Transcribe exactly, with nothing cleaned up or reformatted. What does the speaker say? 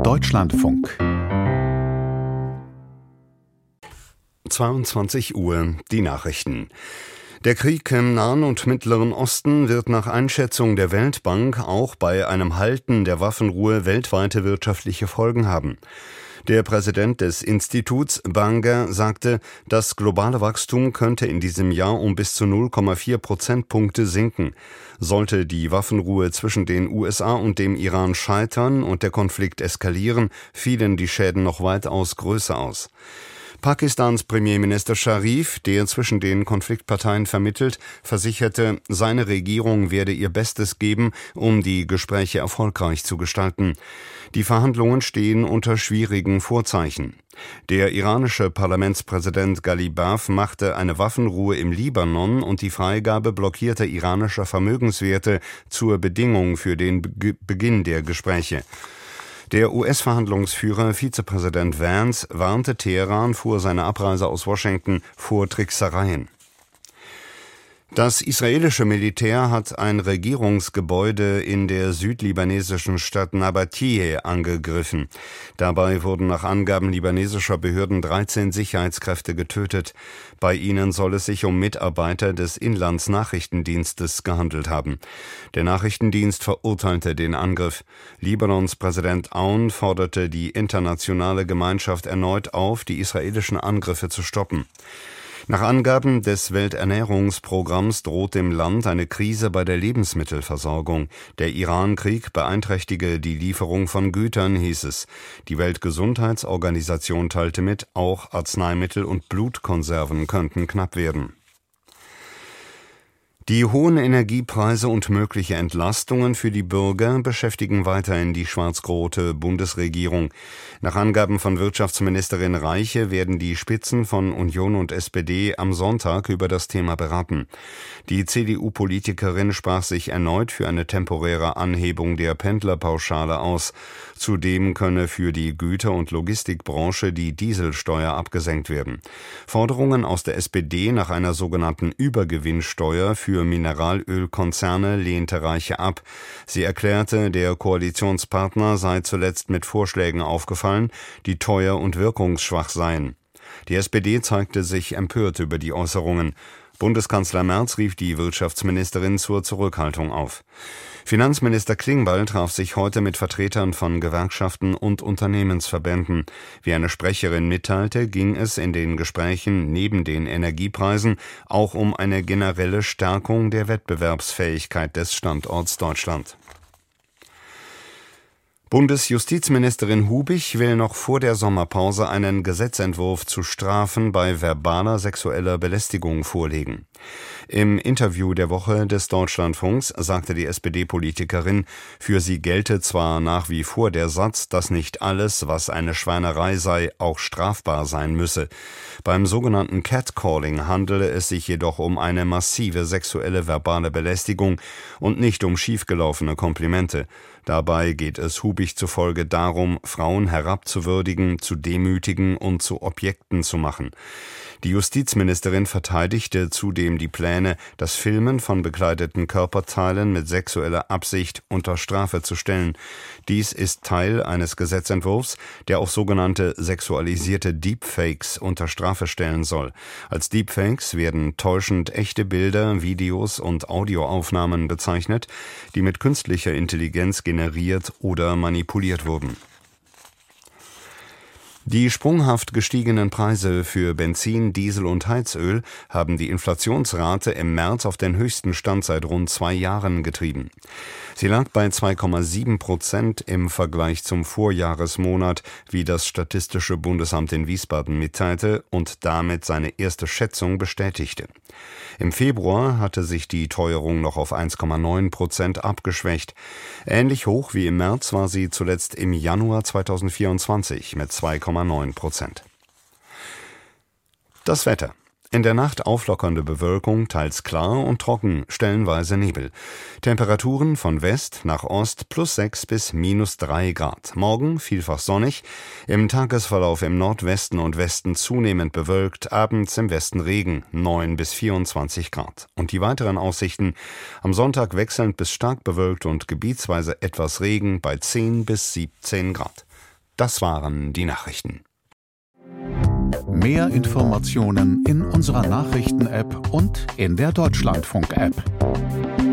Deutschlandfunk. zweiundzwanzig Uhr, die Nachrichten. Der Krieg im Nahen und Mittleren Osten wird nach Einschätzung der Weltbank auch bei einem Halten der Waffenruhe weltweite wirtschaftliche Folgen haben. Der Präsident des Instituts, Banger, sagte, das globale Wachstum könnte in diesem Jahr um bis zu null Komma vier Prozentpunkte sinken. Sollte die Waffenruhe zwischen den U S A und dem Iran scheitern und der Konflikt eskalieren, fielen die Schäden noch weitaus größer aus. Pakistans Premierminister Sharif, der zwischen den Konfliktparteien vermittelt, versicherte, seine Regierung werde ihr Bestes geben, um die Gespräche erfolgreich zu gestalten. Die Verhandlungen stehen unter schwierigen Vorzeichen. Der iranische Parlamentspräsident Ghalibaf machte eine Waffenruhe im Libanon und die Freigabe blockierter iranischer Vermögenswerte zur Bedingung für den Be- Beginn der Gespräche. Der U S-Verhandlungsführer, Vizepräsident Vance, warnte Teheran vor seiner Abreise aus Washington vor Tricksereien. Das israelische Militär hat ein Regierungsgebäude in der südlibanesischen Stadt Nabatiyeh angegriffen. Dabei wurden nach Angaben libanesischer Behörden dreizehn Sicherheitskräfte getötet. Bei ihnen soll es sich um Mitarbeiter des Inlandsnachrichtendienstes gehandelt haben. Der Nachrichtendienst verurteilte den Angriff. Libanons Präsident Aoun forderte die internationale Gemeinschaft erneut auf, die israelischen Angriffe zu stoppen. Nach Angaben des Welternährungsprogramms droht dem Land eine Krise bei der Lebensmittelversorgung. Der Iran-Krieg beeinträchtige die Lieferung von Gütern, hieß es. Die Weltgesundheitsorganisation teilte mit, auch Arzneimittel und Blutkonserven könnten knapp werden. Die hohen Energiepreise und mögliche Entlastungen für die Bürger beschäftigen weiterhin die schwarz-rote Bundesregierung. Nach Angaben von Wirtschaftsministerin Reiche werden die Spitzen von Union und S P D am Sonntag über das Thema beraten. Die C D U-Politikerin sprach sich erneut für eine temporäre Anhebung der Pendlerpauschale aus. Zudem könne für die Güter- und Logistikbranche die Dieselsteuer abgesenkt werden. Forderungen aus der S P D nach einer sogenannten Übergewinnsteuer für Für Mineralölkonzerne lehnte Reiche ab. Sie erklärte, der Koalitionspartner sei zuletzt mit Vorschlägen aufgefallen, die teuer und wirkungsschwach seien. Die S P D zeigte sich empört über die Äußerungen. Bundeskanzler Merz rief die Wirtschaftsministerin zur Zurückhaltung auf. Finanzminister Klingbeil traf sich heute mit Vertretern von Gewerkschaften und Unternehmensverbänden. Wie eine Sprecherin mitteilte, ging es in den Gesprächen neben den Energiepreisen auch um eine generelle Stärkung der Wettbewerbsfähigkeit des Standorts Deutschland. Bundesjustizministerin Hubich will noch vor der Sommerpause einen Gesetzentwurf zu Strafen bei verbaler sexueller Belästigung vorlegen. Im Interview der Woche des Deutschlandfunks sagte die S P D-Politikerin, für sie gelte zwar nach wie vor der Satz, dass nicht alles, was eine Schweinerei sei, auch strafbar sein müsse. Beim sogenannten Catcalling handele es sich jedoch um eine massive sexuelle verbale Belästigung und nicht um schiefgelaufene Komplimente. Dabei geht es Hubich zufolge darum, Frauen herabzuwürdigen, zu demütigen und zu Objekten zu machen. Die Justizministerin verteidigte zudem die Pläne, das Filmen von bekleideten Körperteilen mit sexueller Absicht unter Strafe zu stellen. Dies ist Teil eines Gesetzentwurfs, der auch sogenannte sexualisierte Deepfakes unter Strafe stellen soll. Als Deepfakes werden täuschend echte Bilder, Videos und Audioaufnahmen bezeichnet, die mit künstlicher Intelligenz generiert oder manipuliert wurden. Die sprunghaft gestiegenen Preise für Benzin, Diesel und Heizöl haben die Inflationsrate im März auf den höchsten Stand seit rund zwei Jahren getrieben. Sie lag bei zwei Komma sieben Prozent im Vergleich zum Vorjahresmonat, wie das Statistische Bundesamt in Wiesbaden mitteilte und damit seine erste Schätzung bestätigte. Im Februar hatte sich die Teuerung noch auf eins Komma neun Prozent abgeschwächt. Ähnlich hoch wie im März war sie zuletzt im Januar zweitausendvierundzwanzig mit zwei Komma neun Prozent. Das Wetter. In der Nacht auflockernde Bewölkung, teils klar und trocken, stellenweise Nebel. Temperaturen von West nach Ost plus sechs bis minus drei Grad. Morgen vielfach sonnig, im Tagesverlauf im Nordwesten und Westen zunehmend bewölkt, abends im Westen Regen, neun bis vierundzwanzig Grad. Und die weiteren Aussichten: am Sonntag wechselnd bis stark bewölkt und gebietsweise etwas Regen bei zehn bis siebzehn Grad. Das waren die Nachrichten. Mehr Informationen in unserer Nachrichten-App und in der Deutschlandfunk-App.